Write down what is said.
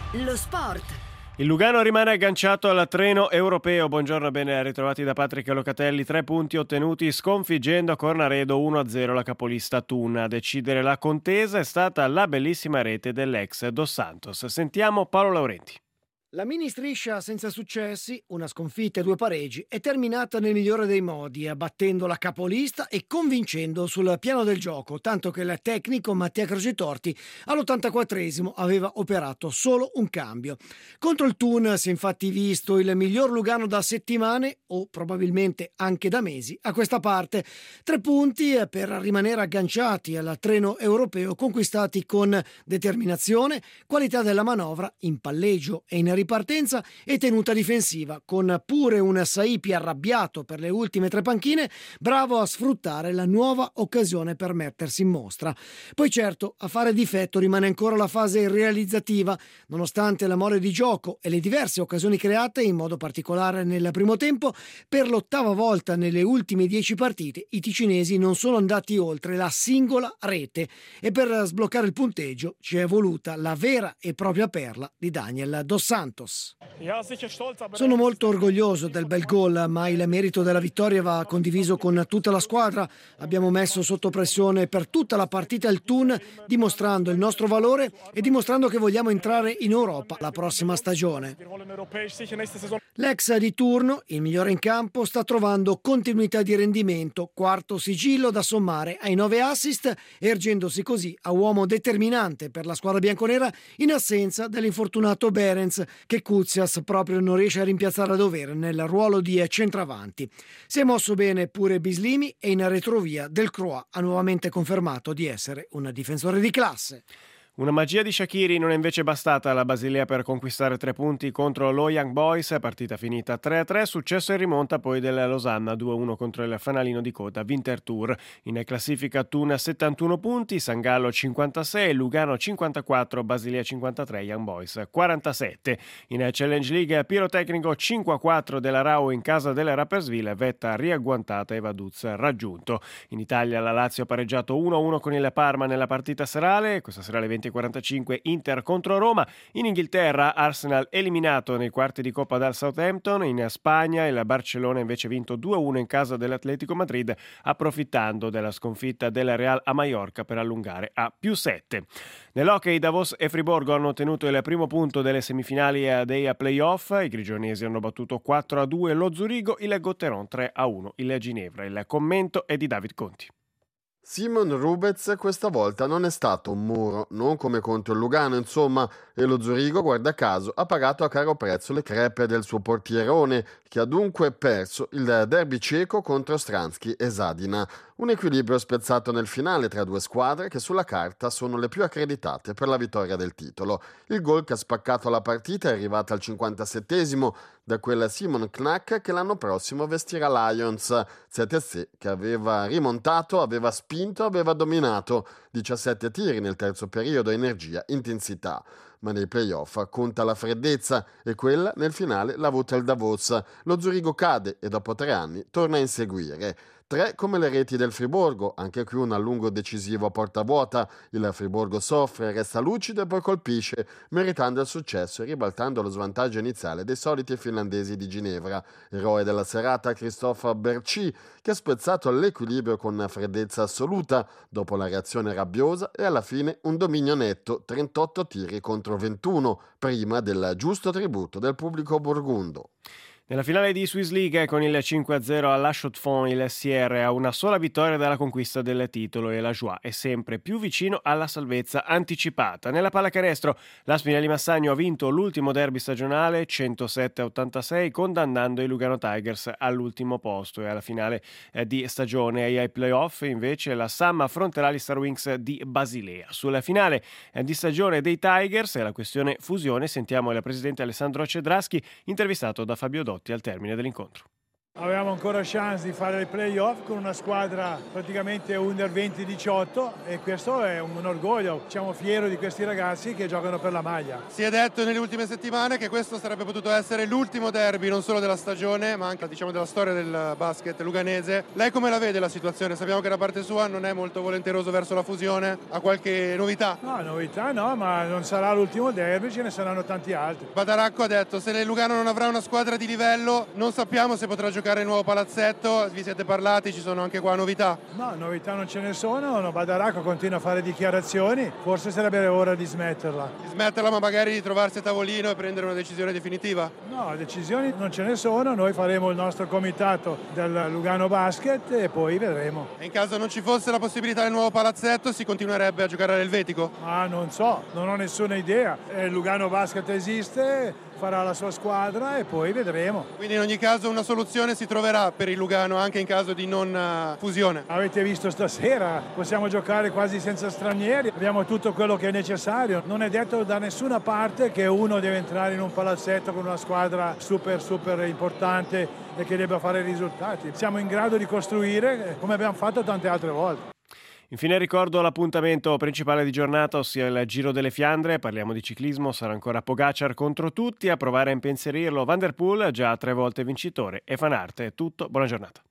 Lo sport. Il Lugano rimane agganciato al treno europeo. Buongiorno e ben ritrovati da Patrick Locatelli. 3 punti ottenuti sconfiggendo a Cornaredo 1-0 la capolista Thun. A decidere la contesa è stata la bellissima rete dell'ex Dos Santos. Sentiamo Paolo Laurenti. La mini striscia senza successi, una sconfitta e 2 pareggi, è terminata nel migliore dei modi, abbattendo la capolista e convincendo sul piano del gioco, tanto che il tecnico Mattia Crocetorti all'84esimo aveva operato solo un cambio. Contro il Thun si è infatti visto il miglior Lugano da settimane, o probabilmente anche da mesi, a questa parte. 3 punti per rimanere agganciati al treno europeo, conquistati con determinazione, qualità della manovra in palleggio e in ripartenza e tenuta difensiva, con pure un Saipi arrabbiato per le ultime 3 panchine, bravo a sfruttare la nuova occasione per mettersi in mostra. Poi certo, a fare difetto rimane ancora la fase realizzativa, nonostante la mole di gioco e le diverse occasioni create, in modo particolare nel primo tempo. Per l'8ª volta nelle ultime 10 partite i ticinesi non sono andati oltre la singola rete e per sbloccare il punteggio ci è voluta la vera e propria perla di Daniel Dos Santos. Sono molto orgoglioso del bel gol, ma il merito della vittoria va condiviso con tutta la squadra. Abbiamo messo sotto pressione per tutta la partita il Thun, dimostrando il nostro valore e dimostrando che vogliamo entrare in Europa la prossima stagione. L'ex di turno, il migliore in campo, sta trovando continuità di rendimento, 4º sigillo da sommare ai 9 assist, ergendosi così a uomo determinante per la squadra bianconera in assenza dell'infortunato Behrens, che Koutsias proprio non riesce a rimpiazzare a dovere nel ruolo di centravanti. Si è mosso bene pure Bislimi e in retrovia Del Croix ha nuovamente confermato di essere un difensore di classe. Una magia di Shaqiri non è invece bastata alla Basilea per conquistare 3 punti contro lo Young Boys, partita finita 3-3, successo in rimonta poi del Losanna 2-1 contro il fanalino di coda Winterthur. In classifica Thun 71 punti, San Gallo 56, Lugano 54, Basilea 53, Young Boys 47. In Challenge League Pirotecnico 5-4 della Rao in casa delle Rapperswil, vetta riagguantata e Vaduz raggiunto. In Italia la Lazio ha pareggiato 1-1 con il Parma nella partita serale, questa sera alle 20:45 Inter contro Roma. In Inghilterra Arsenal eliminato nei quarti di Coppa dal Southampton. In Spagna il Barcellona invece vinto 2-1 in casa dell'Atletico Madrid, approfittando della sconfitta del Real a Mallorca per allungare a +7. Nell'hockey Davos e Friburgo hanno ottenuto il primo punto delle semifinali dei playoff. I grigionesi hanno battuto 4-2 lo Zurigo, il Gotteron 3-1 il Ginevra. Il commento è di David Conti. Simon Rubez questa volta non è stato un muro, non come contro il Lugano insomma, e lo Zurigo, guarda caso, ha pagato a caro prezzo le crepe del suo portierone, che ha dunque perso il derby ceco contro Stranski e Zadina. Un equilibrio spezzato nel finale tra 2 squadre che sulla carta sono le più accreditate per la vittoria del titolo. Il gol che ha spaccato la partita è arrivato al 57esimo da quel Simon Knack che l'anno prossimo vestirà Lions. 7-6 che aveva rimontato, aveva spinto, aveva dominato. 17 tiri nel terzo periodo, energia, intensità. Ma nei playoff conta la freddezza e quella nel finale l'ha avuta il Davos. Lo Zurigo cade e dopo 3 anni torna a inseguire. 3 come le reti del Friburgo, anche qui un allungo decisivo a porta vuota. Il Friburgo soffre, resta lucido e poi colpisce, meritando il successo e ribaltando lo svantaggio iniziale dei soliti finlandesi di Ginevra. Eroe della serata Christophe Berchi, che ha spezzato l'equilibrio con freddezza assoluta, dopo la reazione rabbiosa e alla fine un dominio netto, 38 tiri contro 21, prima del giusto tributo del pubblico burgundo. Nella finale di Swiss League con il 5-0 alla Chaux-de-Fonds il Sierre ha una sola vittoria dalla conquista del titolo e la Joie è sempre più vicino alla salvezza anticipata. Nella pallacanestro la Spinelli Massagno ha vinto l'ultimo derby stagionale 107-86 condannando i Lugano Tigers all'ultimo posto e alla finale di stagione e ai playoff invece la Sam affronterà gli Star Wings di Basilea. Sulla finale di stagione dei Tigers e la questione fusione sentiamo il presidente Alessandro Cedraschi intervistato da Fabio Dotti al termine dell'incontro. Avevamo ancora chance di fare i playoff con una squadra praticamente under 20-18 e questo è un orgoglio. Siamo fieri di questi ragazzi che giocano per la maglia. Si è detto nelle ultime settimane che questo sarebbe potuto essere l'ultimo derby non solo della stagione ma anche della storia del basket luganese. Lei come la vede la situazione? Sappiamo che da parte sua non è molto volenteroso verso la fusione. Ha qualche novità? No, novità no, ma non sarà l'ultimo derby, ce ne saranno tanti altri. Badaracco ha detto se Lugano non avrà una squadra di livello non sappiamo se potrà giocare il nuovo palazzetto. Vi siete parlati? Ci sono anche qua novità? No, novità non ce ne sono. Badaracco continua a fare dichiarazioni, forse sarebbe ora di smetterla. Di smetterla, ma magari di trovarsi a tavolino e prendere una decisione definitiva? No, decisioni non ce ne sono, noi faremo il nostro comitato del Lugano Basket e poi vedremo. E in caso non ci fosse la possibilità del nuovo palazzetto si continuerebbe a giocare all'Elvetico? Ma non so, non ho nessuna idea. Il Lugano Basket esiste, farà la sua squadra e poi vedremo. Quindi in ogni caso una soluzione si troverà per il Lugano anche in caso di non fusione? Avete visto stasera, possiamo giocare quasi senza stranieri, abbiamo tutto quello che è necessario. Non è detto da nessuna parte che uno deve entrare in un palazzetto con una squadra super importante e che debba fare risultati. Siamo in grado di costruire come abbiamo fatto tante altre volte. Infine ricordo l'appuntamento principale di giornata, ossia il Giro delle Fiandre. Parliamo di ciclismo, sarà ancora Pogacar contro tutti, a provare a impensierirlo Van der Poel, già 3 volte vincitore, e Van Aert. È tutto, buona giornata.